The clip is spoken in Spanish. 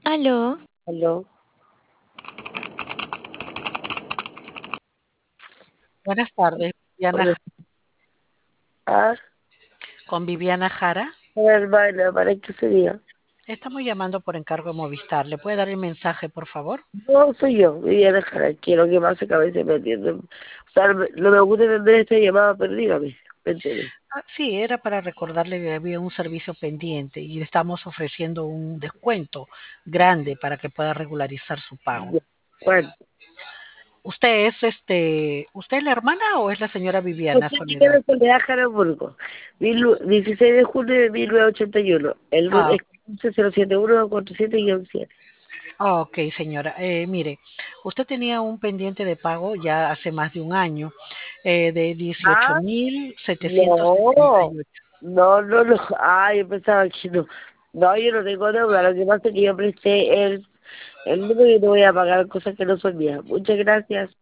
Aló, Aló. Buenas tardes, Hola. Viviana, Ah, con Viviana Jara. hola, hermana, ¿para qué sería? Estamos llamando por encargo de Movistar. ¿Le puede dar el mensaje, por favor? No, soy yo, Viviana Jara. Quiero que pase que a veces me entienden. O sea, no me gusta entender esta llamada, pero dígame, cuénteme. Sí, era para recordarle que había un servicio pendiente y le estamos ofreciendo un descuento grande para que pueda regularizar su pago. Ya. Juan, ¿Usted es la hermana o es la señora Viviana usted tiene Soledad? la Soledad Jaraburgo, 16 de junio de 1981. El RUT Ah, es 1507147-7. ok, señora. Mire, usted tenía un pendiente de pago ya hace más de un año de dieciocho Ah, mil setecientos setenta no, y ocho. no. Ay, yo pensaba que no. No, yo no tengo deuda. Lo que pasa es que yo presté el número y no voy a pagar cosas que no son mías. Muchas gracias.